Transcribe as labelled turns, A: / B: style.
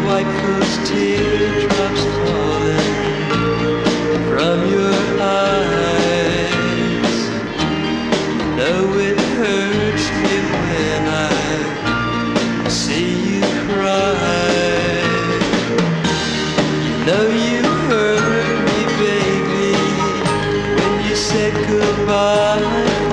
A: wipe those teardrops falling from your eyes. Know it hurts me when I see you cry. Know you hurt me, baby, when you said goodbye.